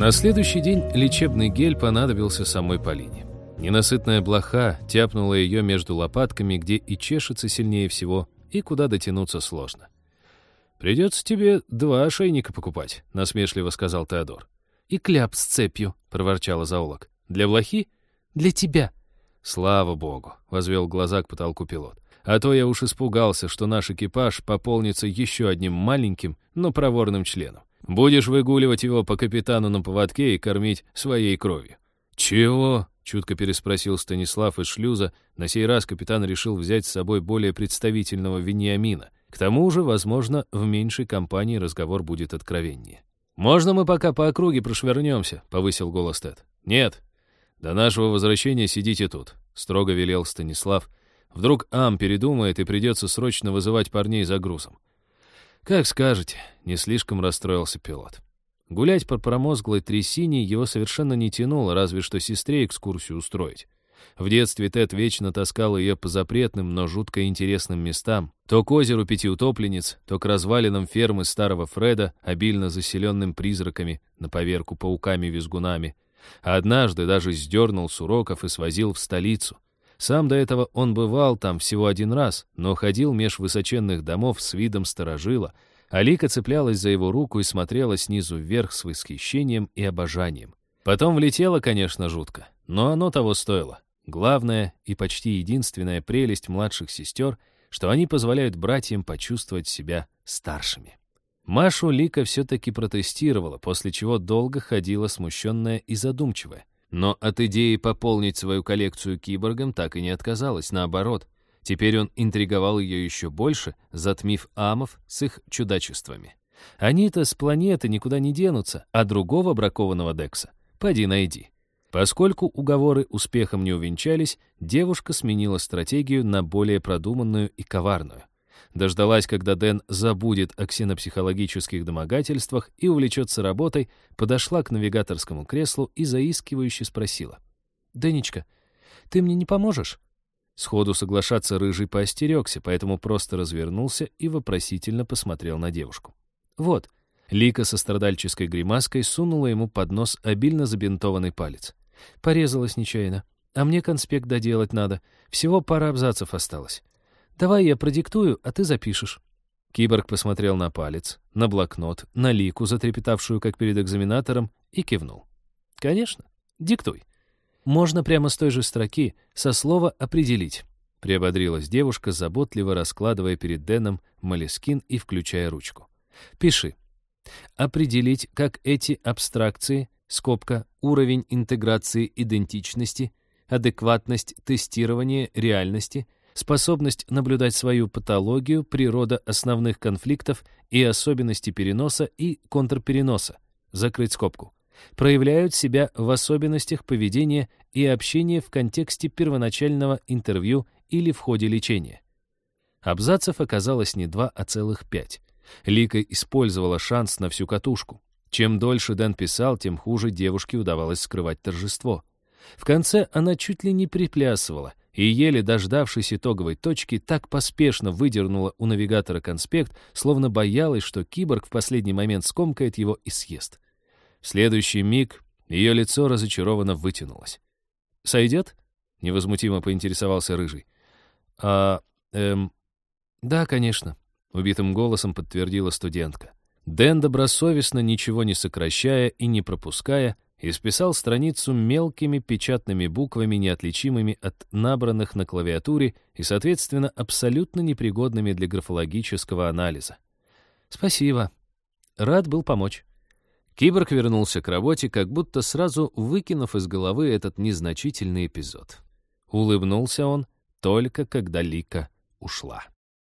На следующий день лечебный гель понадобился самой Полине. Ненасытная блоха тяпнула ее между лопатками, где и чешется сильнее всего, и куда дотянуться сложно. «Придется тебе 2 ошейника покупать», — насмешливо сказал Теодор. «И кляп с цепью», — проворчала зоолог. «Для блохи?» «Для тебя». «Слава богу», — возвел глаза к потолку пилот. «А то я уж испугался, что наш экипаж пополнится еще одним маленьким, но проворным членом. Будешь выгуливать его по капитану на поводке и кормить своей кровью». «Чего?» — чутко переспросил Станислав из шлюза. На сей раз капитан решил взять с собой более представительного Вениамина. К тому же, возможно, в меньшей компании разговор будет откровеннее. «Можно мы пока по округе прошвырнемся?» — повысил голос Тед. «Нет. До нашего возвращения сидите тут», — строго велел Станислав. «Вдруг Ам передумает и придется срочно вызывать парней за грузом». «Как скажете», — не слишком расстроился пилот. Гулять по промозглой трясине его совершенно не тянуло, разве что сестре экскурсию устроить. В детстве Тед вечно таскал ее по запретным, но жутко интересным местам. То к озеру 5 утопленниц, то к развалинам фермы старого Фреда, обильно заселенным призраками, на поверку пауками-визгунами. А однажды даже сдернул с уроков и свозил в столицу. Сам до этого он бывал там всего 1 раз, но ходил меж высоченных домов с видом старожила, а Лика цеплялась за его руку и смотрела снизу вверх с восхищением и обожанием. Потом влетело, конечно, жутко, но оно того стоило. Главная и почти единственная прелесть младших сестер, что они позволяют братьям почувствовать себя старшими. Машу Лика все-таки протестировала, после чего долго ходила смущенная и задумчивая. Но от идеи пополнить свою коллекцию киборгом так и не отказалась, наоборот. Теперь он интриговал ее еще больше, затмив амов с их чудачествами. Они-то с планеты никуда не денутся, а другого бракованного Декса поди найди. Поскольку уговоры успехом не увенчались, девушка сменила стратегию на более продуманную и коварную. Дождалась, когда Дэн забудет о ксенопсихологических домогательствах и увлечется работой, подошла к навигаторскому креслу и заискивающе спросила. «Дэнечка, ты мне не поможешь?» Сходу соглашаться Рыжий поостерегся, поэтому просто развернулся и вопросительно посмотрел на девушку. «Вот». Лика со страдальческой гримаской сунула ему под нос обильно забинтованный палец. «Порезалась нечаянно. А мне конспект доделать надо. Всего пара абзацев осталось. Давай я продиктую, а ты запишешь». Киборг посмотрел на палец, на блокнот, на Лику, затрепетавшую, как перед экзаменатором, и кивнул. «Конечно. Диктуй». «Можно прямо с той же строки, со слова «определить», — приободрилась девушка, заботливо раскладывая перед Дэном молескин и включая ручку. «Пиши. Определить, как эти абстракции, скобка, уровень интеграции идентичности, адекватность тестирования реальности, способность наблюдать свою патологию, природа основных конфликтов и особенности переноса и контрпереноса, закрыть скобку, проявляют себя в особенностях поведения и общения в контексте первоначального интервью или в ходе лечения». Абзацев оказалось не 2, а целых 5. Лика использовала шанс на всю катушку. Чем дольше Дэн писал, тем хуже девушке удавалось скрывать торжество. В конце она чуть ли не приплясывала и, еле дождавшись итоговой точки, так поспешно выдернула у навигатора конспект, словно боялась, что киборг в последний момент скомкает его и съест. В следующий миг ее лицо разочарованно вытянулось. «Сойдет?» — невозмутимо поинтересовался Рыжий. «Да, конечно», — убитым голосом подтвердила студентка. Дэн, добросовестно, ничего не сокращая и не пропуская, исписал страницу мелкими печатными буквами, неотличимыми от набранных на клавиатуре и, соответственно, абсолютно непригодными для графологического анализа. «Спасибо. Рад был помочь». Киборг вернулся к работе, как будто сразу выкинув из головы этот незначительный эпизод. Улыбнулся он только когда Лика ушла.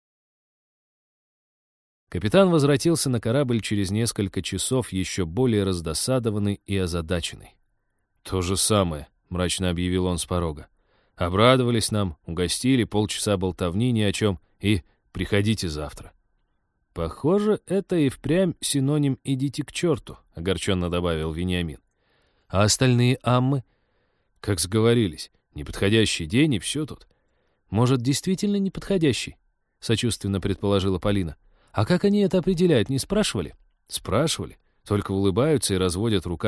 Капитан возвратился на корабль через несколько часов, еще более раздосадованный и озадаченный. «То же самое», — мрачно объявил он с порога. «Обрадовались нам, угостили, полчаса болтовни ни о чем, и приходите завтра». «Похоже, это и впрямь синоним «идите к черту», — огорченно добавил Вениамин. «А остальные аммы?» «Как сговорились, неподходящий день, и все тут». «Может, действительно неподходящий?» — сочувственно предположила Полина. «А как они это определяют, не спрашивали?» «Спрашивали, только улыбаются и разводят руками.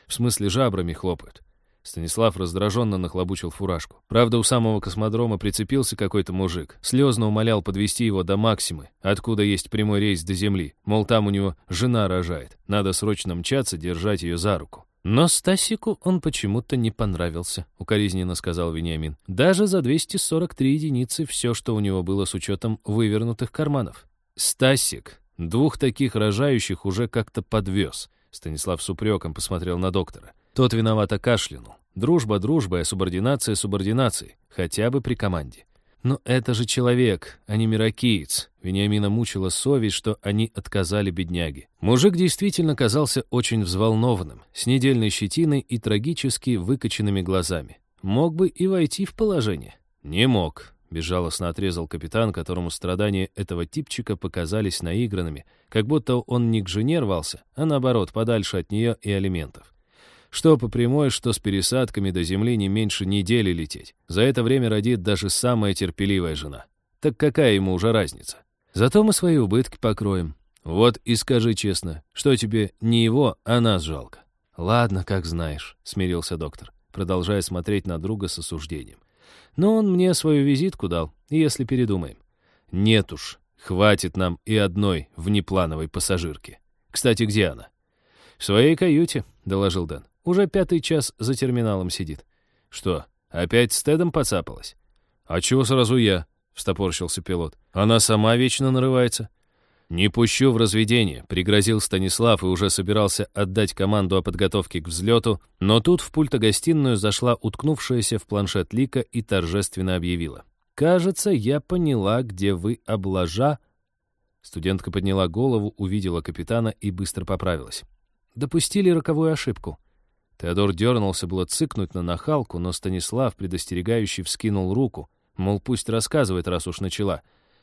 В смысле, жабрами хлопают. Станислав раздраженно нахлобучил фуражку. Правда, у самого космодрома прицепился какой-то мужик. Слезно умолял подвезти его до Максимы, откуда есть прямой рейс до Земли. Мол, там у него жена рожает. Надо срочно мчаться, держать ее за руку. Но Стасику он почему-то не понравился, укоризненно сказал Вениамин. Даже за 243 единицы все, что у него было с учетом вывернутых карманов. Стасик 2 таких рожающих уже как-то подвез. Станислав с упреком посмотрел на доктора. Тот виновато кашлянул. Дружба дружбой, а субординация субординацией. Хотя бы при команде. Но это же человек, а не мирокиец. Вениамина мучила совесть, что они отказали бедняге. Мужик действительно казался очень взволнованным, с недельной щетиной и трагически выкоченными глазами. Мог бы и войти в положение. Не мог. Безжалостно отрезал капитан, которому страдания этого типчика показались наигранными, как будто он не к жене рвался, а наоборот, подальше от нее и алиментов. Что по прямой, что с пересадками до земли не меньше недели лететь. За это время родит даже самая терпеливая жена. Так какая ему уже разница? Зато мы свои убытки покроем. Вот и скажи честно, что тебе не его, а нас жалко. Ладно, как знаешь, смирился доктор, продолжая смотреть на друга с осуждением. Но он мне свою визитку дал, если передумаем. Нет уж, хватит нам и одной внеплановой пассажирки. Кстати, где она? В своей каюте, доложил Дэн. Уже 5-й час за терминалом сидит. Что, опять с Тедом поцапалась? А чего сразу я? Встопорщился пилот. Она сама вечно нарывается. Не пущу в разведение, пригрозил Станислав и уже собирался отдать команду о подготовке к взлету, но тут в пульто-гостиную зашла уткнувшаяся в планшет Лика и торжественно объявила. «Кажется, я поняла, где вы, облажа...» Студентка подняла голову, увидела капитана и быстро поправилась. «Допустили роковую ошибку». Теодор дернулся было цыкнуть на нахалку, но Станислав, предостерегающий, вскинул руку, мол, пусть рассказывает, раз уж начала.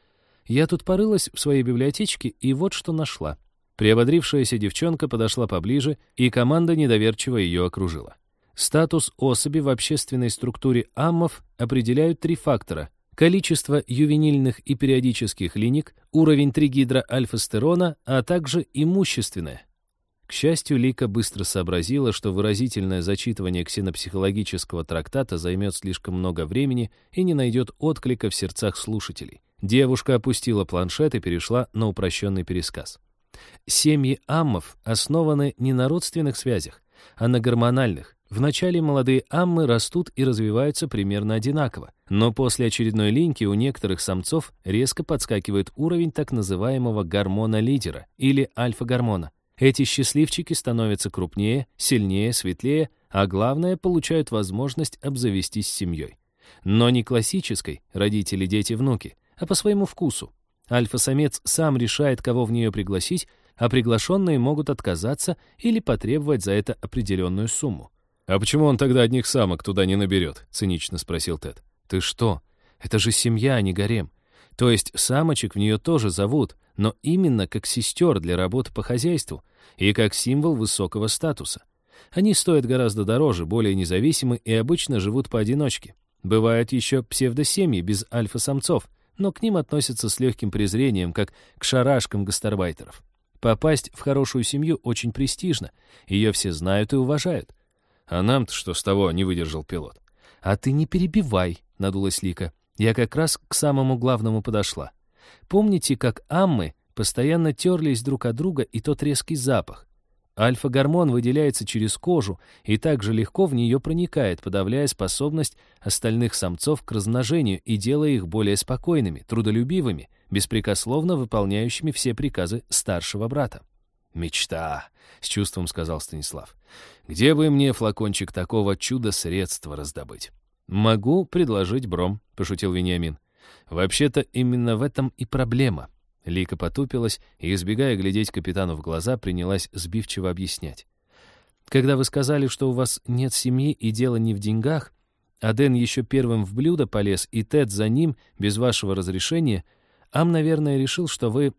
«Я тут порылась в своей библиотечке, и вот что нашла». Приободрившаяся девчонка подошла поближе, и команда недоверчиво ее окружила. Статус особи в общественной структуре аммов определяют 3 фактора: количество ювенильных и периодических линик, уровень тригидроальфастерона, а также имущественное. К счастью, Лика быстро сообразила, что выразительное зачитывание ксенопсихологического трактата займет слишком много времени и не найдет отклика в сердцах слушателей. Девушка опустила планшет и перешла на упрощенный пересказ. Семьи аммов основаны не на родственных связях, а на гормональных. Вначале молодые аммы растут и развиваются примерно одинаково, но после очередной линьки у некоторых самцов резко подскакивает уровень так называемого гормона-лидера или альфа-гормона. Эти счастливчики становятся крупнее, сильнее, светлее, а главное, получают возможность обзавестись семьей. Но не классической родители, дети, внуки, а по своему вкусу. Альфа-самец сам решает, кого в нее пригласить, а приглашенные могут отказаться или потребовать за это определенную сумму. «А почему он тогда одних самок туда не наберет?» — цинично спросил Тед. «Ты что? Это же семья, а не гарем. То есть самочек в нее тоже зовут, но именно как сестер для работы по хозяйству и как символ высокого статуса. Они стоят гораздо дороже, более независимы и обычно живут поодиночке. Бывают еще псевдосемьи без альфа-самцов, но к ним относятся с легким презрением, как к шарашкам гастарбайтеров. Попасть в хорошую семью очень престижно, ее все знают и уважают. А нам-то что с того, не выдержал пилот. «А ты не перебивай», — надулась Лика. «Я как раз к самому главному подошла. Помните, как аммы постоянно терлись друг от друга и тот резкий запах? Альфа-гормон выделяется через кожу и также легко в нее проникает, подавляя способность остальных самцов к размножению и делая их более спокойными, трудолюбивыми, беспрекословно выполняющими все приказы старшего брата». «Мечта», — с чувством сказал Станислав. «Где бы мне флакончик такого чудо-средства раздобыть?» «Могу предложить бром», — пошутил Вениамин. «Вообще-то именно в этом и проблема». Лика потупилась и, избегая глядеть капитану в глаза, принялась сбивчиво объяснять. «Когда вы сказали, что у вас нет семьи и дело не в деньгах, а Дэн еще первым в блюдо полез, и Тед за ним, без вашего разрешения, Ам, наверное, решил, что вы...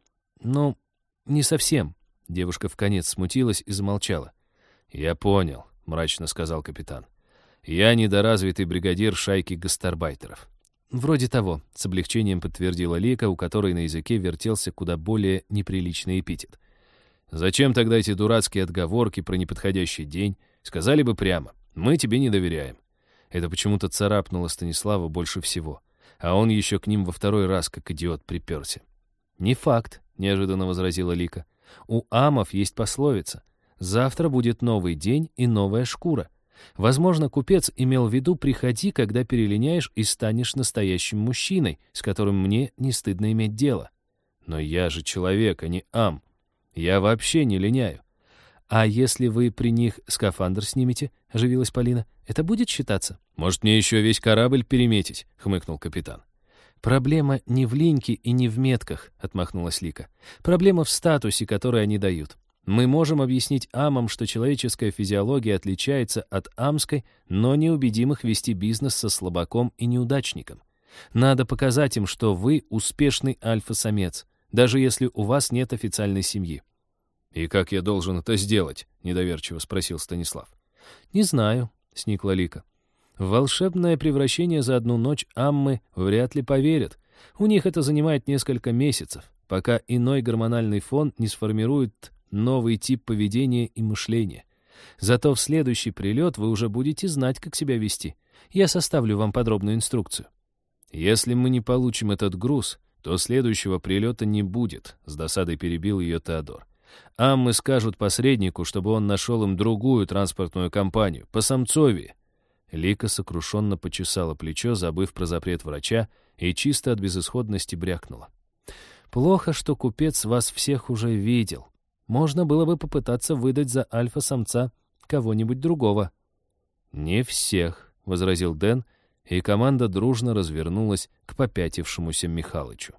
не совсем». Девушка вконец смутилась и замолчала. «Я понял», — мрачно сказал капитан. «Я недоразвитый бригадир шайки гастарбайтеров». «Вроде того», — с облегчением подтвердила Лика, у которой на языке вертелся куда более неприличный эпитет. «Зачем тогда эти дурацкие отговорки про неподходящий день?» Сказали бы прямо, мы тебе не доверяем. Это почему-то царапнуло Станислава больше всего. А он еще к ним во второй раз, как идиот, приперся. «Не факт», — неожиданно возразила Лика. «У амов есть пословица. Завтра будет новый день и новая шкура. Возможно, купец имел в виду «приходи, когда перелиняешь и станешь настоящим мужчиной, с которым мне не стыдно иметь дело». Но я же человек, а не ам. Я вообще не линяю. «А если вы при них скафандр снимете?» — оживилась Полина. «Это будет считаться?» «Может, мне еще весь корабль переметить?» — хмыкнул капитан. «Проблема не в линьке и не в метках», — отмахнулась Лика. «Проблема в статусе, который они дают. Мы можем объяснить амам, что человеческая физиология отличается от амской, но не убедим их вести бизнес со слабаком и неудачником. Надо показать им, что вы успешный альфа-самец, даже если у вас нет официальной семьи». «И как я должен это сделать?» — недоверчиво спросил Станислав. «Не знаю», — сникла Лика. «В волшебное превращение за одну ночь аммы вряд ли поверят. У них это занимает несколько месяцев, пока иной гормональный фон не сформирует новый тип поведения и мышления. Зато в следующий прилет вы уже будете знать, как себя вести. Я составлю вам подробную инструкцию». «Если мы не получим этот груз, то следующего прилета не будет», — с досадой перебил ее Теодор. «Аммы скажут посреднику, чтобы он нашел им другую транспортную компанию, посамцовее». Лика сокрушенно почесала плечо, забыв про запрет врача, и чисто от безысходности брякнула. «Плохо, что купец вас всех уже видел. Можно было бы попытаться выдать за альфа-самца кого-нибудь другого». «Не всех», — возразил Дэн, и команда дружно развернулась к попятившемуся Михалычу.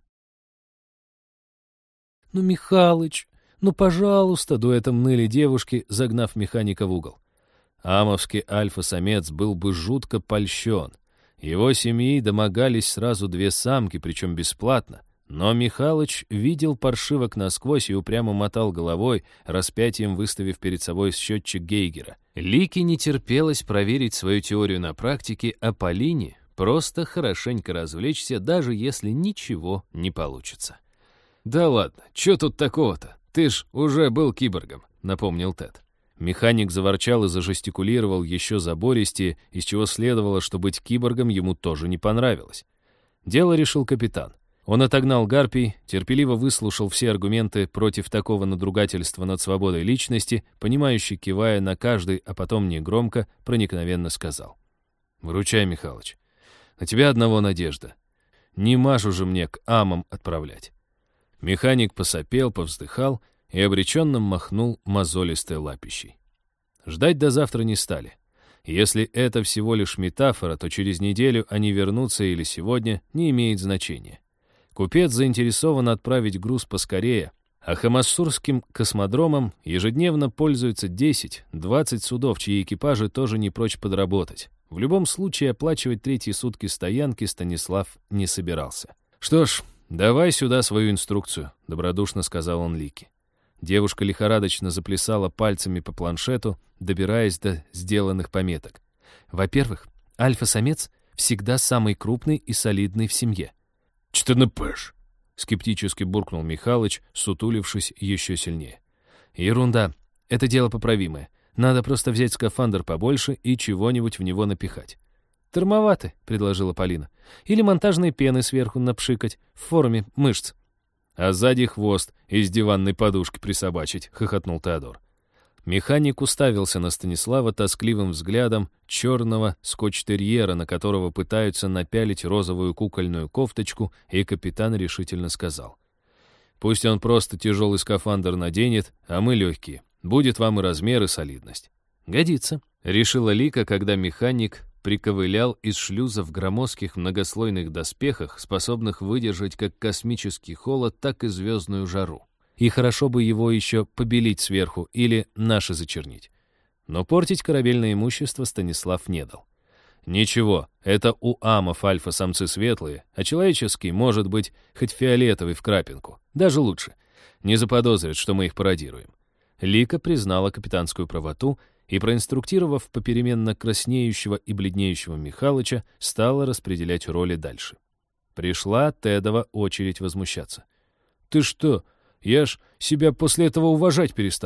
«Ну, Михалыч, ну, пожалуйста», — дуэтом ныли девушки, загнав механика в угол. Амовский альфа-самец был бы жутко польщен. Его семьи домогались сразу 2 самки, причем бесплатно. Но Михалыч видел паршивок насквозь и упрямо мотал головой, распятием выставив перед собой счетчик Гейгера. Лике не терпелось проверить свою теорию на практике, а Полине просто хорошенько развлечься, даже если ничего не получится. «Да ладно, что тут такого-то? Ты ж уже был киборгом», — напомнил Тед. Механик заворчал и зажестикулировал еще забористее, из чего следовало, что быть киборгом ему тоже не понравилось. Дело решил капитан. Он отогнал гарпий, терпеливо выслушал все аргументы против такого надругательства над свободой личности, понимающе кивая на каждый, а потом негромко, проникновенно сказал. «Выручай, Михалыч. На тебя одного надежда. Не Машу же мне к амам отправлять». Механик посопел, повздыхал и обреченно махнул мозолистой лапищей. Ждать до завтра не стали. Если это всего лишь метафора, то через неделю они вернутся или сегодня, не имеет значения. Купец заинтересован отправить груз поскорее, а хамассурским космодромом ежедневно пользуются 10-20 судов, чьи экипажи тоже не прочь подработать. В любом случае оплачивать 3-й сутки стоянки Станислав не собирался. «Что ж, давай сюда свою инструкцию», — добродушно сказал он Лике. Девушка лихорадочно заплясала пальцами по планшету, добираясь до сделанных пометок. «Во-первых, альфа-самец всегда самый крупный и солидный в семье». «Что ты напэш?» — скептически буркнул Михалыч, сутулившись еще сильнее. «Ерунда. Это дело поправимое. Надо просто взять скафандр побольше и чего-нибудь в него напихать». «Термоваты», — предложила Полина. «Или монтажной пены сверху напшикать в форме мышц». «А сзади хвост из диванной подушки присобачить», — хохотнул Теодор. Механик уставился на Станислава тоскливым взглядом черного скотч-терьера, на которого пытаются напялить розовую кукольную кофточку, и капитан решительно сказал. «Пусть он просто тяжелый скафандр наденет, а мы легкие. Будет вам и размер, и солидность». «Годится», — решила Лика, когда механик приковылял из шлюза в громоздких многослойных доспехах, способных выдержать как космический холод, так и звездную жару. И хорошо бы его еще побелить сверху или наши зачернить. Но портить корабельное имущество Станислав не дал. «Ничего, это у амов альфа-самцы светлые, а человеческий может быть хоть фиолетовый в крапинку. Даже лучше. Не заподозрят, что мы их пародируем». Лика признала капитанскую правоту и, проинструктировав попеременно краснеющего и бледнеющего Михалыча, стала распределять роли дальше. Пришла Тедова очередь возмущаться. «Ты что? Я ж себя после этого уважать перестану.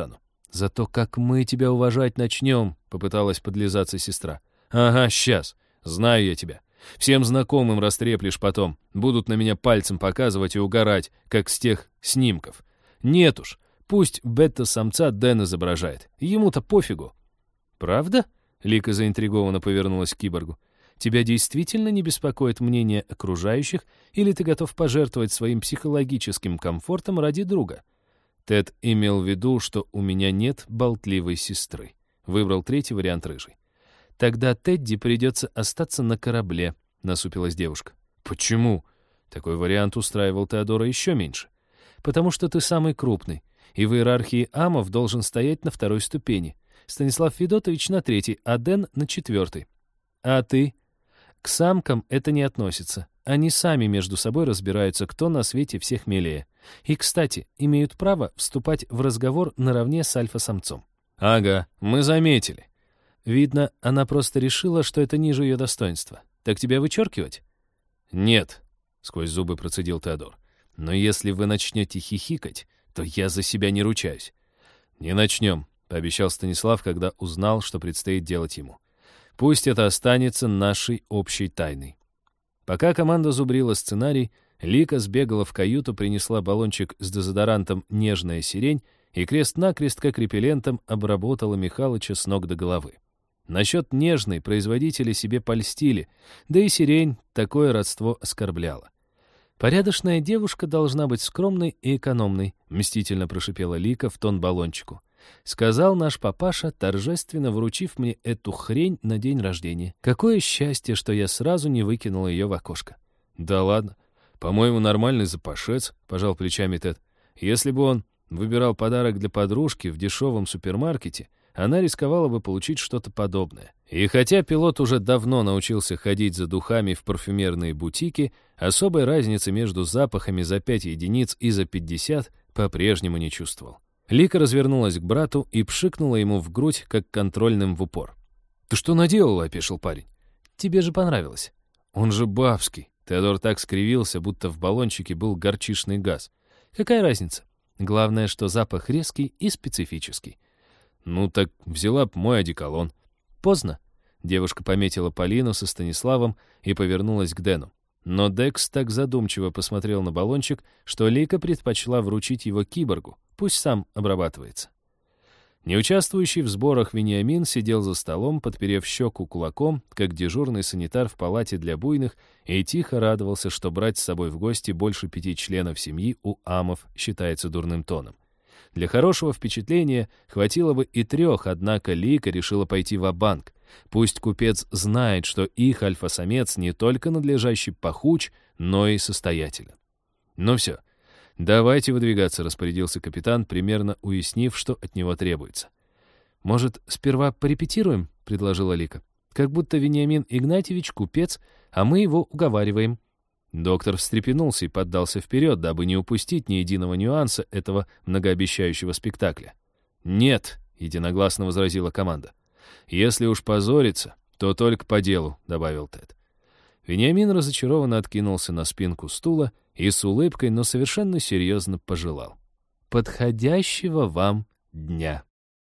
«Зато как мы тебя уважать начнем», — попыталась подлизаться сестра. «Ага, сейчас. Знаю я тебя. Всем знакомым растреплешь потом. Будут на меня пальцем показывать и угорать, как с тех снимков. Нет уж, пусть бета-самца Дэн изображает. Ему-то пофигу». «Правда?» — Лика заинтригованно повернулась к киборгу. «Тебя действительно не беспокоит мнение окружающих, или ты готов пожертвовать своим психологическим комфортом ради друга?» Тед имел в виду, что у меня нет болтливой сестры. Выбрал третий вариант рыжий. «Тогда Тедди придется остаться на корабле», — насупилась девушка. «Почему?» Такой вариант устраивал Теодора еще меньше. «Потому что ты самый крупный, и в иерархии амов должен стоять на второй ступени. Станислав Федотович на третьей, а Дэн на четвертой. А ты?» «К самкам это не относится. Они сами между собой разбираются, кто на свете всех милее. И, кстати, имеют право вступать в разговор наравне с альфа-самцом». «Ага, мы заметили». «Видно, она просто решила, что это ниже ее достоинства. Так тебя вычеркивать?» «Нет», — сквозь зубы процедил Теодор. «Но если вы начнете хихикать, то я за себя не ручаюсь». «Не начнем», — пообещал Станислав, когда узнал, что предстоит делать ему. «Пусть это останется нашей общей тайной». Пока команда зубрила сценарий, Лика сбегала в каюту, принесла баллончик с дезодорантом «Нежная сирень» и крест-накрест, как репеллентом, обработала Михалыча с ног до головы. Насчет нежной производители себе польстили, да и сирень такое родство оскорбляла. «Порядочная девушка должна быть скромной и экономной», — мстительно прошипела Лика в тон баллончику. «Сказал наш папаша, торжественно вручив мне эту хрень на день рождения. Какое счастье, что я сразу не выкинул ее в окошко». «Да ладно. По-моему, нормальный запашец», — пожал плечами Тед. «Если бы он выбирал подарок для подружки в дешевом супермаркете, она рисковала бы получить что-то подобное». И хотя пилот уже давно научился ходить за духами в парфюмерные бутики, особой разницы между запахами за 5 единиц и за 50 по-прежнему не чувствовал. Лика развернулась к брату и пшикнула ему в грудь, как контрольным в упор. «Ты что наделала?» — опешил парень. «Тебе же понравилось». «Он же бабский». Теодор так скривился, будто в баллончике был горчичный газ. «Какая разница? Главное, что запах резкий и специфический». «Ну так взяла б мой одеколон». «Поздно». Девушка пометила Полину со Станиславом и повернулась к Дэну. Но Декс так задумчиво посмотрел на баллончик, что Лика предпочла вручить его киборгу. Пусть сам обрабатывается. Неучаствующий в сборах Вениамин сидел за столом, подперев щеку кулаком, как дежурный санитар в палате для буйных, и тихо радовался, что брать с собой в гости больше 5 членов семьи у амов считается дурным тоном. Для хорошего впечатления хватило бы и 3, однако Лика решила пойти ва-банк. Пусть купец знает, что их альфа-самец не только надлежащий пахуч, но и состоятелен. «Ну все, давайте выдвигаться», — распорядился капитан, примерно уяснив, что от него требуется. «Может, сперва порепетируем?» — предложила Лика. «Как будто Вениамин Игнатьевич купец, а мы его уговариваем». Доктор встрепенулся и поддался вперед, дабы не упустить ни единого нюанса этого многообещающего спектакля. «Нет», — единогласно возразила команда. «Если уж позориться, то только по делу», — добавил Тед. Вениамин разочарованно откинулся на спинку стула и с улыбкой, но совершенно серьезно пожелал: «Подходящего вам дня».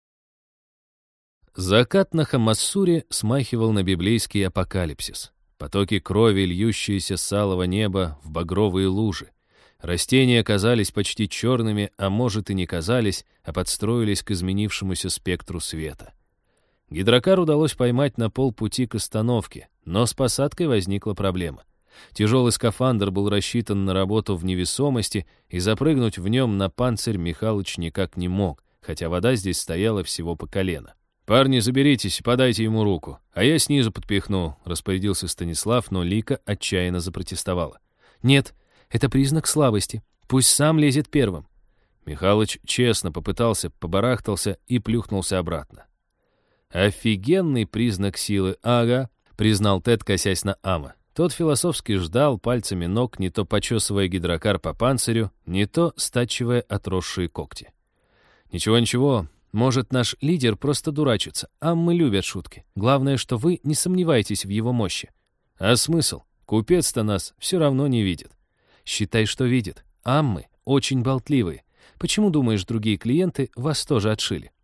Закат на Хамассуре смахивал на библейский апокалипсис. Потоки крови, льющиеся с алого неба в багровые лужи. Растения казались почти черными, а может и не казались, а подстроились к изменившемуся спектру света. Гидрокар удалось поймать на полпути к остановке, но с посадкой возникла проблема. Тяжелый скафандр был рассчитан на работу в невесомости, и запрыгнуть в нем на панцирь Михалыч никак не мог, хотя вода здесь стояла всего по колено. «Парни, заберитесь и подайте ему руку, а я снизу подпихну», — распорядился Станислав, но Лика отчаянно запротестовала. «Нет, это признак слабости. Пусть сам лезет первым». Михалыч честно попытался, побарахтался и плюхнулся обратно. «Офигенный признак силы, ага», — признал Тед, косясь на Ама. Тот философски ждал пальцами ног, не то почесывая гидрокар по панцирю, не то стачивая отросшие когти. «Ничего-ничего. Может, наш лидер просто дурачится, аммы любят шутки. Главное, что вы не сомневаетесь в его мощи». «А смысл? Купец-то нас все равно не видит». «Считай, что видит. Аммы очень болтливые. Почему, думаешь, другие клиенты вас тоже отшили?»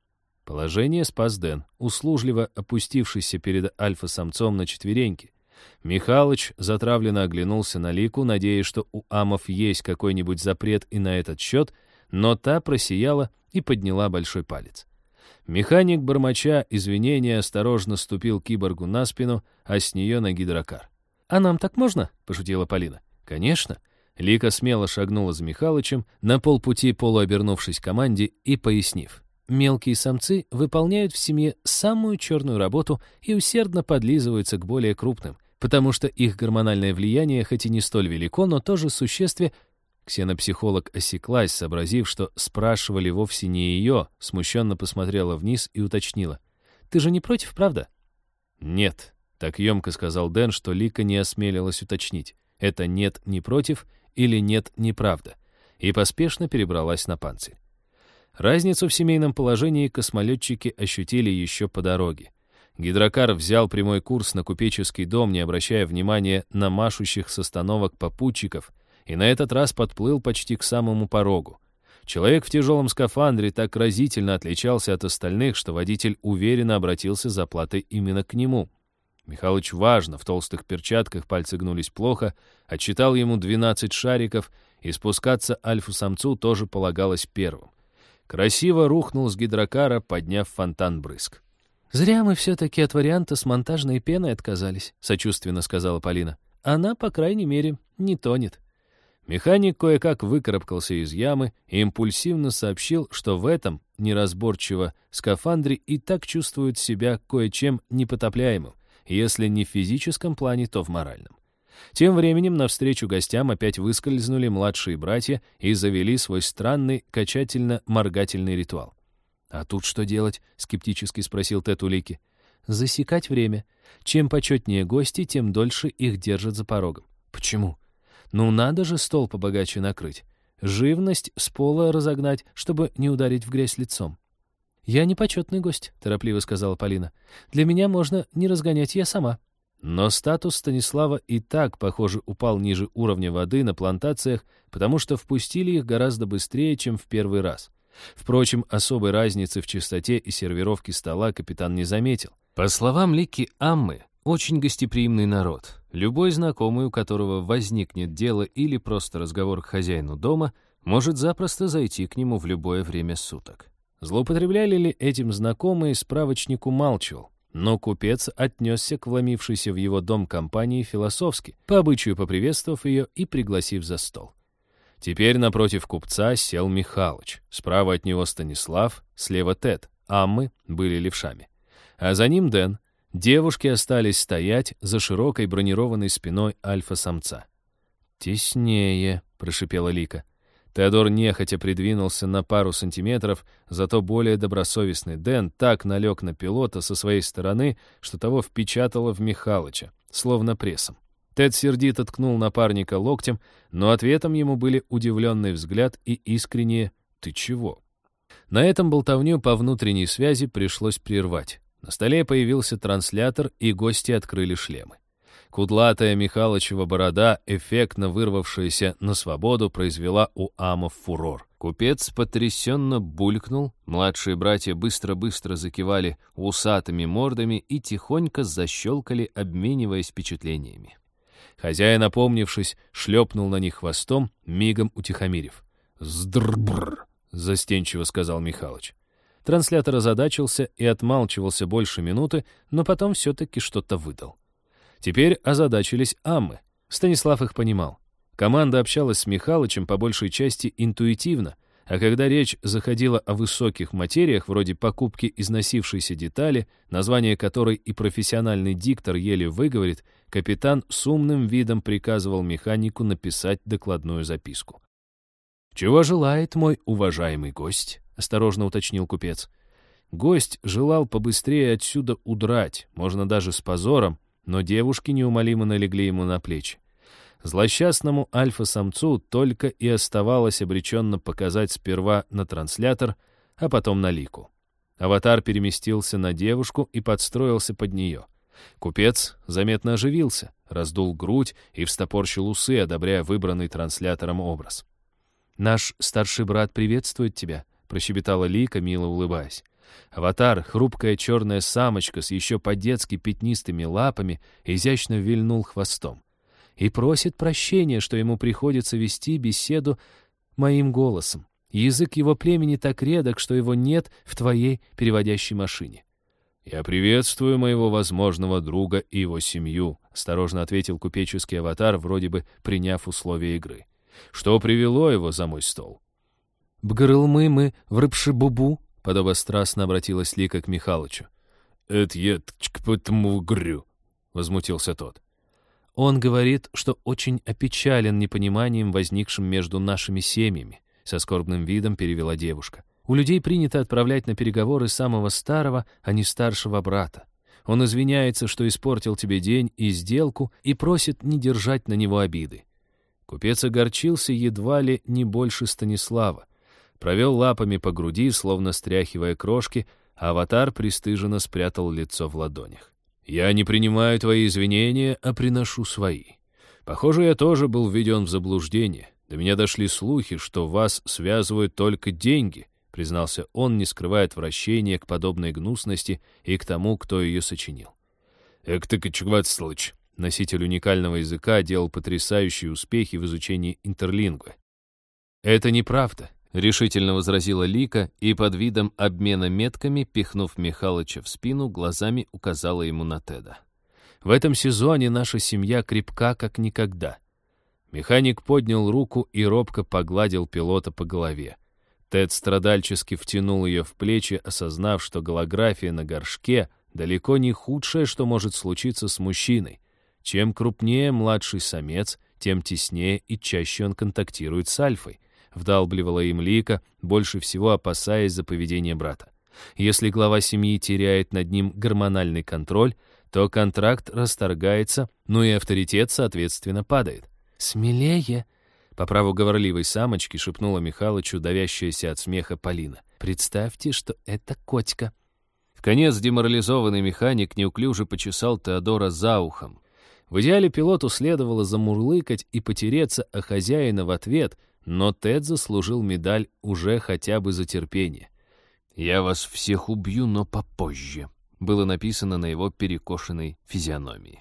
Положение спас Дэн, услужливо опустившийся перед альфа-самцом на четвереньки. Михалыч затравленно оглянулся на Лику, надеясь, что у амов есть какой-нибудь запрет и на этот счет, но та просияла и подняла большой палец. Механик, бормоча извинения, осторожно ступил киборгу на спину, а с нее на гидрокар. «А нам так можно?» — пошутила Полина. «Конечно». Лика смело шагнула за Михалычем, на полпути полуобернувшись к команде и пояснив. «Мелкие самцы выполняют в семье самую черную работу и усердно подлизываются к более крупным, потому что их гормональное влияние, хоть и не столь велико, но тоже существе...» Ксенопсихолог осеклась, сообразив, что спрашивали вовсе не ее, смущенно посмотрела вниз и уточнила. «Ты же не против, правда?» «Нет», — так емко сказал Дэн, что Лика не осмелилась уточнить. Это «нет, не против» или «нет, неправда», и поспешно перебралась на панцирь. Разницу в семейном положении космолетчики ощутили еще по дороге. Гидрокар взял прямой курс на купеческий дом, не обращая внимания на машущих с остановок попутчиков, и на этот раз подплыл почти к самому порогу. Человек в тяжелом скафандре так разительно отличался от остальных, что водитель уверенно обратился за платой именно к нему. Михалыч важно, в толстых перчатках пальцы гнулись плохо, отсчитал ему 12 шариков, и спускаться альфу-самцу тоже полагалось первым. Красиво рухнул с гидрокара, подняв фонтан брызг. «Зря мы все-таки от варианта с монтажной пеной отказались», — сочувственно сказала Полина. «Она, по крайней мере, не тонет». Механик кое-как выкарабкался из ямы и импульсивно сообщил, что в этом неразборчиво скафандре и так чувствует себя кое-чем непотопляемым, если не в физическом плане, то в моральном. Тем временем навстречу гостям опять выскользнули младшие братья и завели свой странный качательно-моргательный ритуал. «А тут что делать?» — скептически спросил Тед у Лики. «Засекать время. Чем почетнее гости, тем дольше их держат за порогом». «Почему?» «Ну, надо же стол побогаче накрыть. Живность с пола разогнать, чтобы не ударить в грязь лицом». «Я не почетный гость», — торопливо сказала Полина. «Для меня можно не разгонять, я сама». Но статус Станислава и так, похоже, упал ниже уровня воды на плантациях, потому что впустили их гораздо быстрее, чем в первый раз. Впрочем, особой разницы в чистоте и сервировке стола капитан не заметил. По словам Лики, аммы — очень гостеприимный народ. Любой знакомый, у которого возникнет дело или просто разговор к хозяину дома, может запросто зайти к нему в любое время суток. Злоупотребляли ли этим знакомые, справочник умалчивал. Но купец отнесся к вломившейся в его дом компании философски, по обычаю поприветствовав ее и пригласив за стол. Теперь напротив купца сел Михалыч, справа от него Станислав, слева Тед, аммы были левшами. А за ним Дэн. Девушки остались стоять за широкой бронированной спиной альфа-самца. «Теснее», — прошипела Лика. Теодор нехотя придвинулся на пару сантиметров, зато более добросовестный Дэн так налег на пилота со своей стороны, что того впечатало в Михалыча, словно прессом. Тед сердито ткнул напарника локтем, но ответом ему были удивленный взгляд и искреннее «ты чего?». На этом болтовню по внутренней связи пришлось прервать. На столе появился транслятор, и гости открыли шлемы. Кудлатая Михалычева борода, эффектно вырвавшаяся на свободу, произвела у амов фурор. Купец потрясенно булькнул, младшие братья быстро-быстро закивали усатыми мордами и тихонько защелкали, обмениваясь впечатлениями. Хозяин, опомнившись, шлепнул на них хвостом, мигом утихомирив. «Здрбр!» — застенчиво сказал Михалыч. Транслятор озадачился и отмалчивался больше минуты, но потом все-таки что-то выдал. Теперь озадачились аммы. Станислав их понимал. Команда общалась с Михалычем по большей части интуитивно, а когда речь заходила о высоких материях, вроде покупки износившейся детали, название которой и профессиональный диктор еле выговорит, капитан с умным видом приказывал механику написать докладную записку. «Чего желает мой уважаемый гость?» — осторожно уточнил купец. Гость желал побыстрее отсюда удрать, можно даже с позором, но девушки неумолимо налегли ему на плечи. Злосчастному альфа-самцу только и оставалось обреченно показать сперва на транслятор, а потом на Лику. Аватар переместился на девушку и подстроился под нее. Купец заметно оживился, раздул грудь и встопорщил усы, одобряя выбранный транслятором образ. «Наш старший брат приветствует тебя», — прощебетала Лика, мило улыбаясь. Аватар, хрупкая черная самочка с еще по-детски пятнистыми лапами, изящно вильнул хвостом. И просит прощения, что ему приходится вести беседу моим голосом. Язык его племени так редок, что его нет в твоей переводящей машине. «Я приветствую моего возможного друга и его семью», — осторожно ответил купеческий аватар, вроде бы приняв условия игры. «Что привело его за мой стол?» «Бгрылмы мы в рыбшибубу», — подобострастно обратилась Лика к Михалычу. «Это я потому грю», — возмутился тот. «Он говорит, что очень опечален непониманием, возникшим между нашими семьями», — со скорбным видом перевела девушка. «У людей принято отправлять на переговоры самого старого, а не старшего брата. Он извиняется, что испортил тебе день и сделку, и просит не держать на него обиды». Купец огорчился едва ли не больше Станислава. Провел лапами по груди, словно стряхивая крошки, а аватар пристыженно спрятал лицо в ладонях. «Я не принимаю твои извинения, а приношу свои. Похоже, я тоже был введен в заблуждение. До меня дошли слухи, что вас связывают только деньги», признался он, не скрывая отвращения к подобной гнусности и к тому, кто ее сочинил. «Эк-ты-качгватслыч», носитель уникального языка, делал потрясающие успехи в изучении интерлингвы. «Это неправда», — решительно возразила Лика и под видом обмена метками, пихнув Михалыча в спину, глазами указала ему на Теда. «В этом сезоне наша семья крепка как никогда». Механик поднял руку и робко погладил пилота по голове. Тед страдальчески втянул ее в плечи, осознав, что голография на горшке далеко не худшее, что может случиться с мужчиной. Чем крупнее младший самец, тем теснее и чаще он контактирует с альфой, вдалбливала им Лика, больше всего опасаясь за поведение брата. Если глава семьи теряет над ним гормональный контроль, то контракт расторгается, ну и авторитет, соответственно, падает. «Смелее!» — по праву говорливой самочки шепнула Михалычу давящаяся от смеха Полина. «Представьте, что это котика». Вконец деморализованный механик неуклюже почесал Теодора за ухом. В идеале пилоту следовало замурлыкать и потереться о хозяина в ответ, но Тед заслужил медаль уже хотя бы за терпение. «Я вас всех убью, но попозже», — было написано на его перекошенной физиономии.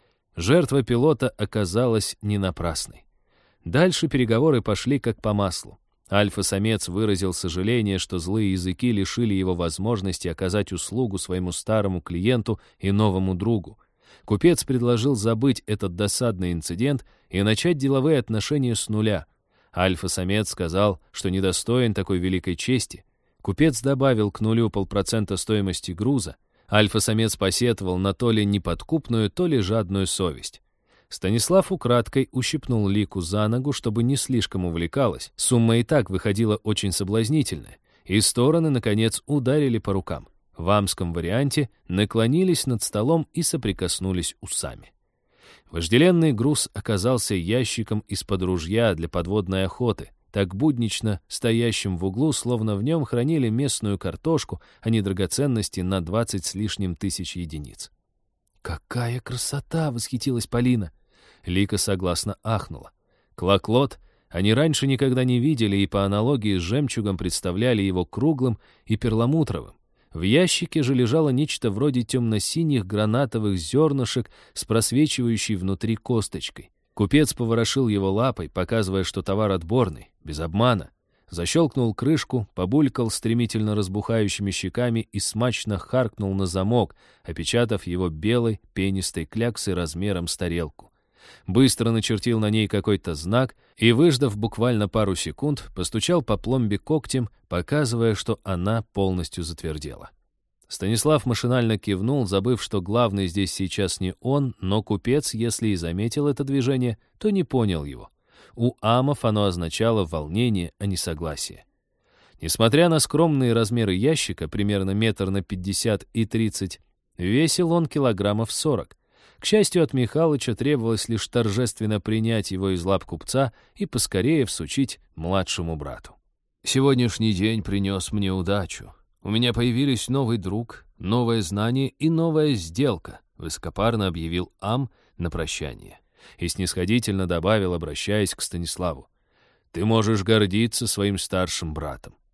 Жертва пилота оказалась не напрасной. Дальше переговоры пошли как по маслу. Альфа-самец выразил сожаление, что злые языки лишили его возможности оказать услугу своему старому клиенту и новому другу. Купец предложил забыть этот досадный инцидент и начать деловые отношения с нуля. Альфа-самец сказал, что недостоин такой великой чести. Купец добавил к нулю 0,5% стоимости груза. Альфа-самец посетовал на то ли неподкупную, то ли жадную совесть. Станислав украдкой ущипнул Лику за ногу, чтобы не слишком увлекалась. Сумма и так выходила очень соблазнительная. И стороны, наконец, ударили по рукам. В амском варианте наклонились над столом и соприкоснулись усами. Вожделенный груз оказался ящиком из-под ружья для подводной охоты, так буднично стоящим в углу, словно в нем хранили местную картошку, а не драгоценности на 20 с лишним тысяч единиц. «Какая красота!» — восхитилась Полина. Лика согласно ахнула. Клоклот они раньше никогда не видели и по аналогии с жемчугом представляли его круглым и перламутровым. В ящике же лежало нечто вроде темно-синих гранатовых зернышек с просвечивающей внутри косточкой. Купец поворошил его лапой, показывая, что товар отборный, без обмана. Защелкнул крышку, побулькал стремительно разбухающими щеками и смачно харкнул на замок, опечатав его белой пенистой кляксой размером с тарелку. Быстро начертил на ней какой-то знак и, выждав буквально пару секунд, постучал по пломбе когтем, показывая, что она полностью затвердела. Станислав машинально кивнул, забыв, что главный здесь сейчас не он, но купец, если и заметил это движение, то не понял его. У амов оно означало волнение, а не согласие. Несмотря на скромные размеры ящика, примерно 1,50 м и 30 см, весил он килограммов 40. К счастью, от Михалыча требовалось лишь торжественно принять его из лап купца и поскорее всучить младшему брату. «Сегодняшний день принес мне удачу. У меня появились новый друг, новое знание и новая сделка», — высокопарно объявил ам на прощание. И снисходительно добавил, обращаясь к Станиславу: «Ты можешь гордиться своим старшим братом».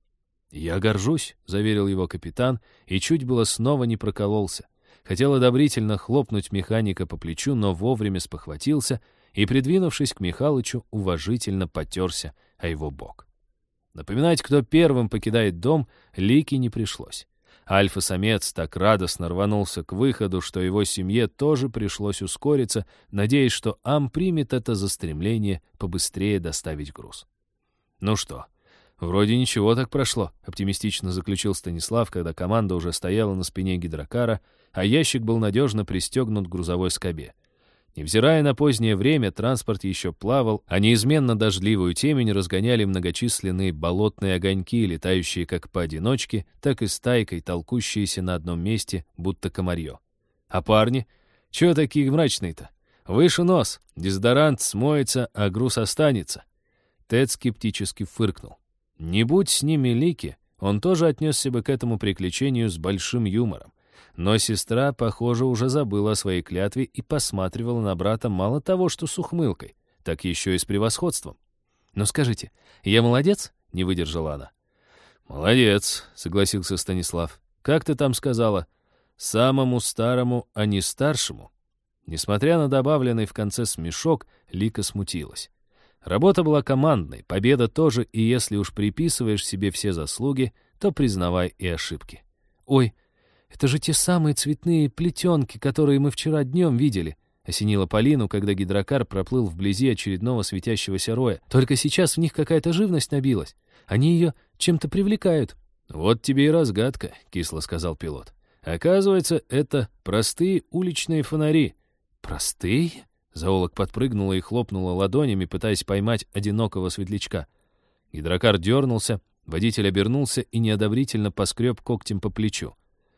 «Я горжусь», — заверил его капитан, и чуть было снова не прокололся. Хотел одобрительно хлопнуть механика по плечу, но вовремя спохватился и, придвинувшись к Михалычу, уважительно потерся о его бок. Напоминать, кто первым покидает дом, Лике не пришлось. Альфа-самец так радостно рванулся к выходу, что его семье тоже пришлось ускориться, надеясь, что Ам примет это за стремление побыстрее доставить груз. «Ну что, вроде ничего так прошло», — оптимистично заключил Станислав, когда команда уже стояла на спине гидрокара, а ящик был надежно пристегнут к грузовой скобе. Невзирая на позднее время, транспорт еще плавал, а неизменно дождливую темень разгоняли многочисленные болотные огоньки, летающие как поодиночке, так и стайкой, толкущиеся на одном месте, будто комарье. «А парни? Чего такие мрачные-то? Выше нос, дезодорант смоется, а груз останется». Тед скептически фыркнул. Не будь с ними Лики, он тоже отнесся бы к этому приключению с большим юмором. Но сестра, похоже, уже забыла о своей клятве и посматривала на брата мало того, что с ухмылкой, так еще и с превосходством. «Ну скажите, я молодец?» — не выдержала она. «Молодец», — согласился Станислав. «Как ты там сказала? Самому старому, а не старшему?» Несмотря на добавленный в конце смешок, Лика смутилась. Работа была командной, победа тоже, и если уж приписываешь себе все заслуги, то признавай и ошибки. «Ой, это же те самые цветные плетенки, которые мы вчера днем видели», — осенила Полину, когда гидрокар проплыл вблизи очередного светящегося роя. «Только сейчас в них какая-то живность набилась. Они ее чем-то привлекают». «Вот тебе и разгадка», — кисло сказал пилот. «Оказывается, это простые уличные фонари». «Простые?» — зоолог подпрыгнула и хлопнула ладонями, пытаясь поймать одинокого светлячка. Гидрокар дернулся, водитель обернулся и неодобрительно поскреб когтем по плечу.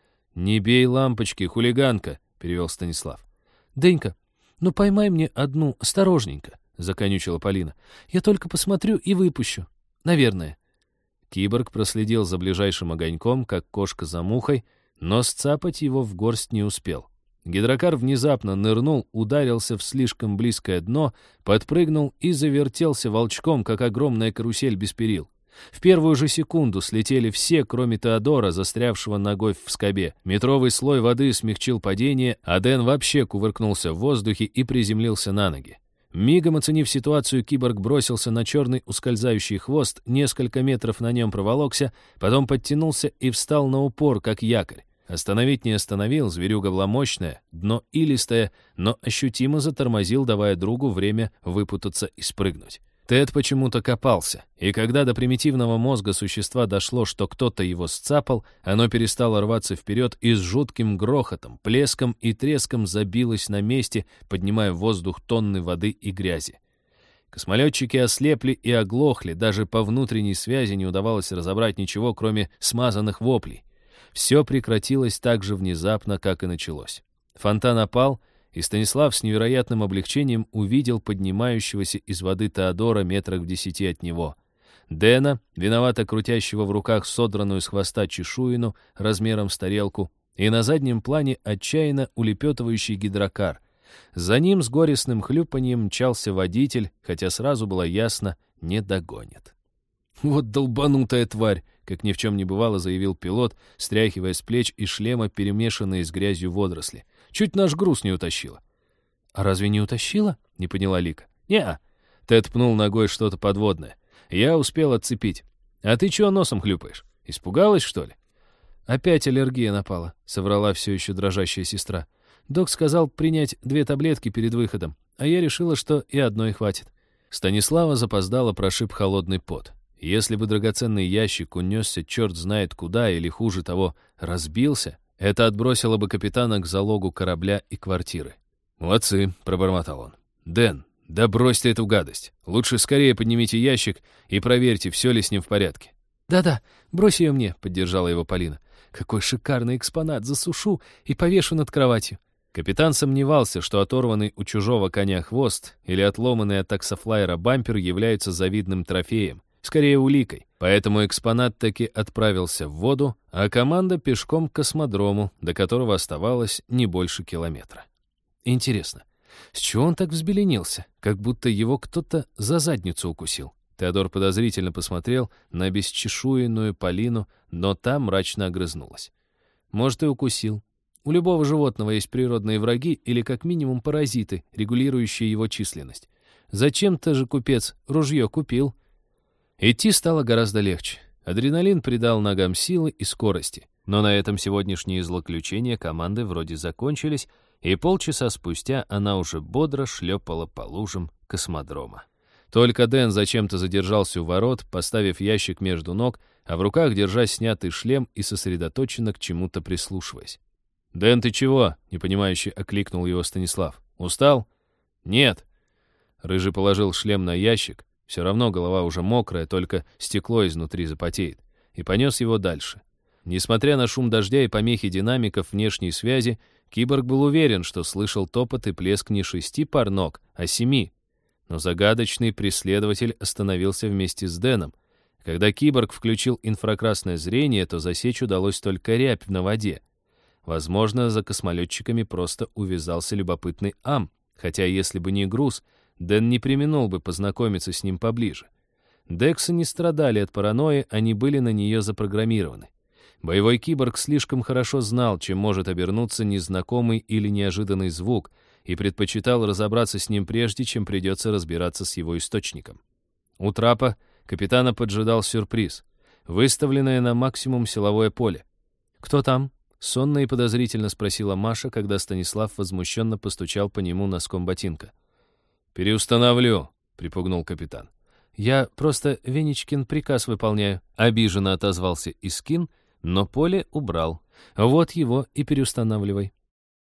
«Не бей лампочки, хулиганка», — перевел Станислав. «Денька, ну поймай мне одну осторожненько», — законючила Полина. «Я только посмотрю и выпущу. Наверное». Киборг проследил за ближайшим огоньком, как кошка за мухой, но сцапать его в горсть не успел. Гидрокар внезапно нырнул, ударился в слишком близкое дно, подпрыгнул и завертелся волчком, как огромная карусель без перил. В первую же секунду слетели все, кроме Теодора, застрявшего ногой в скобе. Метровый слой воды смягчил падение, а Дэн вообще кувыркнулся в воздухе и приземлился на ноги. Мигом оценив ситуацию, киборг бросился на черный ускользающий хвост, несколько метров на нем проволокся, потом подтянулся и встал на упор, как якорь. Остановить не остановил, зверюга была мощная, дно илистое, но ощутимо затормозил, давая другу время выпутаться и спрыгнуть. Тед почему-то копался, и когда до примитивного мозга существа дошло, что кто-то его сцапал, оно перестало рваться вперед и с жутким грохотом, плеском и треском забилось на месте, поднимая в воздух тонны воды и грязи. Космолетчики ослепли и оглохли, даже по внутренней связи не удавалось разобрать ничего, кроме смазанных воплей. Все прекратилось так же внезапно, как и началось. Фонтан опал, и Станислав с невероятным облегчением увидел поднимающегося из воды Теодора метрах в 10 от него. Дэна, виновато крутящего в руках содранную с хвоста чешуину размером с тарелку, и на заднем плане отчаянно улепетывающий гидрокар. За ним с горестным хлюпаньем мчался водитель, хотя сразу было ясно — не догонит. «Вот долбанутая тварь!» — как ни в чем не бывало, заявил пилот, стряхивая с плеч и шлема перемешанные с грязью водоросли. «Чуть наш груз не утащила». «А разве не утащила?» — не поняла Лика. «Не-а». Тед пнул ногой что-то подводное. «Я успел отцепить. А ты чего носом хлюпаешь? Испугалась, что ли?» «Опять аллергия напала», — соврала все еще дрожащая сестра. «Док сказал принять 2 таблетки перед выходом, а я решила, что и одной хватит». Станислава запоздало прошиб холодный пот. Если бы драгоценный ящик унесся черт знает куда или, хуже того, разбился, это отбросило бы капитана к залогу корабля и квартиры. «Молодцы», — пробормотал он. «Дэн, да брось ты эту гадость. Лучше скорее поднимите ящик и проверьте, все ли с ним в порядке». «Да-да, брось ее мне», — поддержала его Полина. «Какой шикарный экспонат, засушу и повешу над кроватью». Капитан сомневался, что оторванный у чужого коня хвост или отломанный от таксофлайера бампер являются завидным трофеем. Скорее уликой. Поэтому экспонат таки отправился в воду, а команда пешком к космодрому, до которого оставалось не больше километра. Интересно, с чего он так взбеленился, как будто его кто-то за задницу укусил? Теодор подозрительно посмотрел на бесчешуйную Полину, но та мрачно огрызнулась. Может, и укусил. У любого животного есть природные враги или как минимум паразиты, регулирующие его численность. Зачем-то же купец ружье купил. Идти стало гораздо легче. Адреналин придал ногам силы и скорости. Но на этом сегодняшние злоключения команды вроде закончились, и полчаса спустя она уже бодро шлепала по лужам космодрома. Только Дэн зачем-то задержался у ворот, поставив ящик между ног, а в руках держа снятый шлем и сосредоточенно к чему-то прислушиваясь. «Дэн, ты чего?» — непонимающе окликнул его Станислав. «Устал?» «Нет». Рыжий положил шлем на ящик, все равно голова уже мокрая, только стекло изнутри запотеет, и понес его дальше. Несмотря на шум дождя и помехи динамиков внешней связи, киборг был уверен, что слышал топот и плеск не 6 пар ног, а 7. Но загадочный преследователь остановился вместе с Дэном. Когда киборг включил инфракрасное зрение, то засечь удалось только рябь на воде. Возможно, за космолетчиками просто увязался любопытный ам, хотя если бы не груз, Дэн не преминул бы познакомиться с ним поближе. Дексы не страдали от паранойи, они были на нее запрограммированы. Боевой киборг слишком хорошо знал, чем может обернуться незнакомый или неожиданный звук, и предпочитал разобраться с ним прежде, чем придется разбираться с его источником. У трапа капитана поджидал сюрприз — выставленное на максимум силовое поле. «Кто там?» — сонно и подозрительно спросила Маша, когда Станислав возмущенно постучал по нему носком ботинка. «Переустановлю», — припугнул капитан. «Я просто Венечкин приказ выполняю», — обиженно отозвался Искин, но поле убрал. «Вот его и переустанавливай».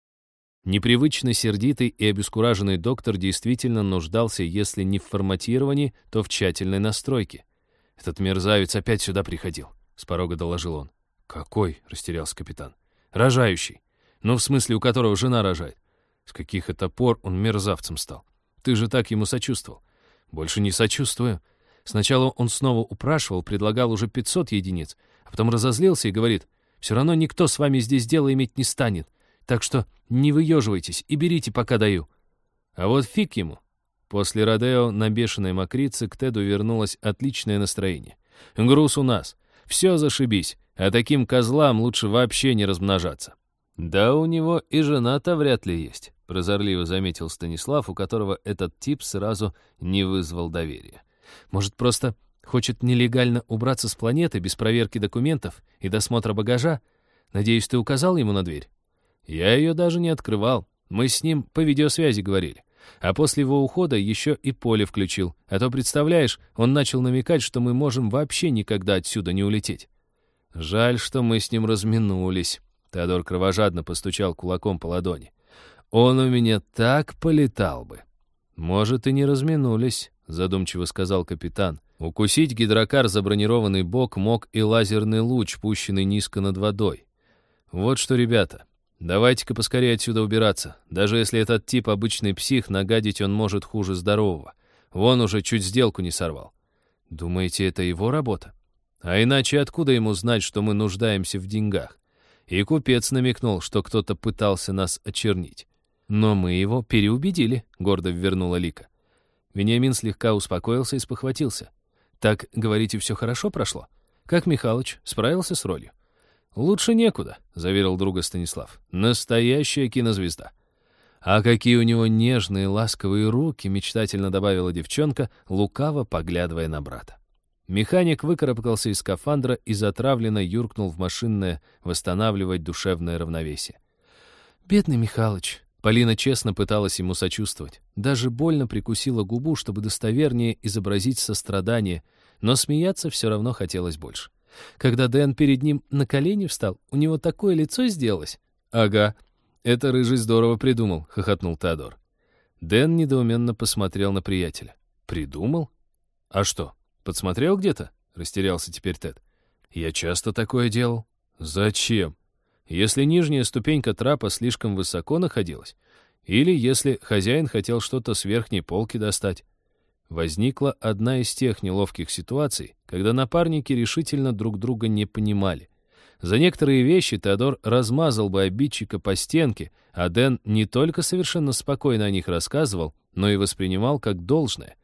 Непривычно сердитый и обескураженный доктор действительно нуждался, если не в форматировании, то в тщательной настройке. «Этот мерзавец опять сюда приходил», — с порога доложил он. «Какой?» — растерялся капитан. «Рожающий. Ну, в смысле, у которого жена рожает. С каких это пор он мерзавцем стал? Ты же так ему сочувствовал». «Больше не сочувствую. Сначала он снова упрашивал, предлагал уже 500 единиц, а потом разозлился и говорит, все равно никто с вами здесь дело иметь не станет. Так что не выеживайтесь и берите, пока даю». А вот фиг ему. После родео на бешеной мокрице к Теду вернулось отличное настроение. Груз у нас. Все зашибись, а таким козлам лучше вообще не размножаться. «Да у него и жена-то вряд ли есть», — прозорливо заметил Станислав, у которого этот тип сразу не вызвал доверия. «Может, просто хочет нелегально убраться с планеты без проверки документов и досмотра багажа? Надеюсь, ты указал ему на дверь?» «Я ее даже не открывал. Мы с ним по видеосвязи говорили. А после его ухода еще и поле включил. А то, представляешь, он начал намекать, что мы можем вообще никогда отсюда не улететь». «Жаль, что мы с ним разминулись», — Теодор кровожадно постучал кулаком по ладони. «Он у меня так полетал бы». «Может, и не разминулись», — задумчиво сказал капитан. «Укусить гидрокар за бронированный бок мог и лазерный луч, пущенный низко над водой. Вот что, ребята, давайте-ка поскорее отсюда убираться. Даже если этот тип обычный псих, нагадить он может хуже здорового. Вон уже чуть сделку не сорвал». «Думаете, это его работа? А иначе откуда ему знать, что мы нуждаемся в деньгах? И купец намекнул, что кто-то пытался нас очернить. Но мы его переубедили», — гордо ввернула Лика. Вениамин слегка успокоился и спохватился. «Так, говорите, все хорошо прошло? Как Михалыч, справился с ролью?» «Лучше некуда», — заверил друга Станислав. «Настоящая кинозвезда». «А какие у него нежные, ласковые руки», — мечтательно добавила девчонка, лукаво поглядывая на брата. Механик выкарабкался из скафандра и затравленно юркнул в машинное восстанавливать душевное равновесие. «Бедный Михалыч», — Полина честно пыталась ему сочувствовать. Даже больно прикусила губу, чтобы достовернее изобразить сострадание, но смеяться все равно хотелось больше. Когда Дэн перед ним на колени встал, у него такое лицо сделалось. «Ага, это Рыжий здорово придумал», — хохотнул Теодор. Дэн недоуменно посмотрел на приятеля. «Придумал? А что, подсмотрел где-то?» — растерялся теперь Тед. «Я часто такое делал». «Зачем? Если нижняя ступенька трапа слишком высоко находилась, или если хозяин хотел что-то с верхней полки достать». Возникла одна из тех неловких ситуаций, когда напарники решительно друг друга не понимали. За некоторые вещи Теодор размазал бы обидчика по стенке, а Дэн не только совершенно спокойно о них рассказывал, но и воспринимал как должное.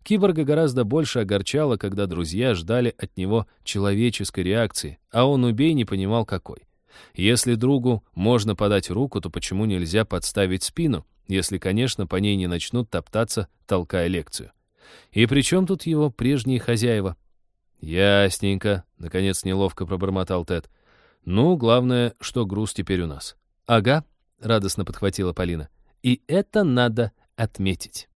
Киборга гораздо больше огорчало, когда друзья ждали от него человеческой реакции, а он убей не понимал какой. Если другу можно подать руку, то почему нельзя подставить спину, если, конечно, по ней не начнут топтаться, толкая лекцию? И при чем тут его прежние хозяева? «Ясненько», — наконец неловко пробормотал Тед. «Ну, главное, что груз теперь у нас». «Ага», — радостно подхватила Полина. «И это надо отметить».